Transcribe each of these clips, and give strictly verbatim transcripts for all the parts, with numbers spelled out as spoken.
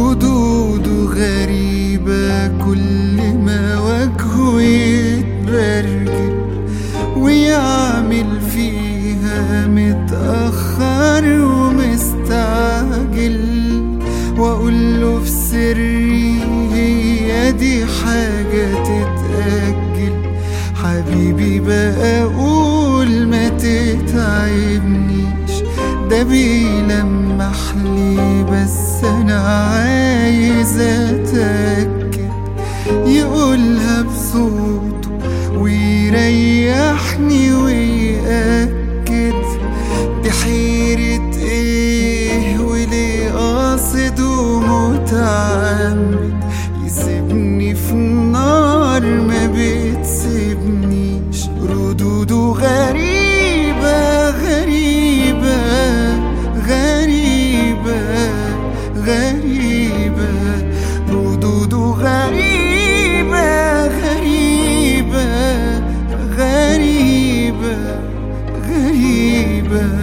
ردوده غريبة كل ما وجهه يتبرجل ويعمل فيها متأخر ومستعجل، وأقوله في سري هي دي حاجة تتأجل. حبيبي بقى أقول ما تتعبنيش، ده بيلمح لي بس أنا عايز أتأكد، يقولها بصوته ويريحني ويأكد. دي حيرة ايه وليه قاصد ومتعمد يسيبني في النار ما بتسيبنيش. ردوده غريبة غريبة غريبة غريبة، ردوده غريبة غريبة غريبة غريبة.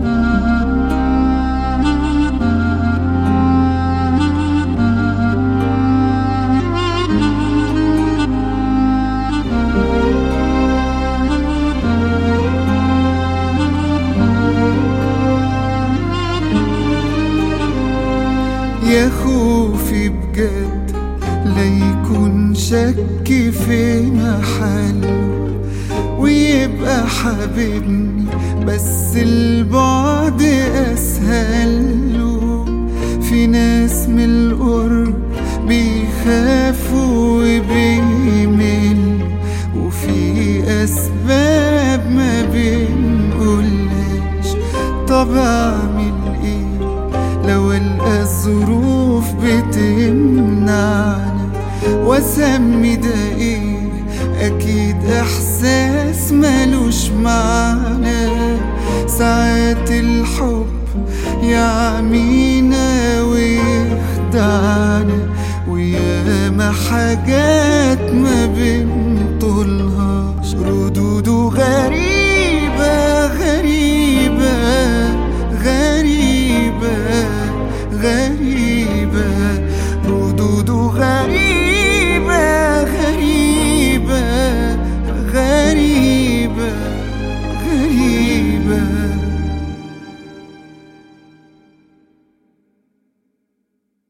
يا خوفي بجد لا يكون شك في محله ويبقى حبيبني بس البعد أسهله. في ناس من القرب بيخافوا وبيملوا، وفي أسباب ما بنقولهاش. طب أعمل إيه لو ألقى الظروف بتمنعنا؟ وأسمي ده إيه؟ أكيد إحساس ملوش معنى. ساعات الحب يعمينا ويخدعنا، وياما حاجات ما بين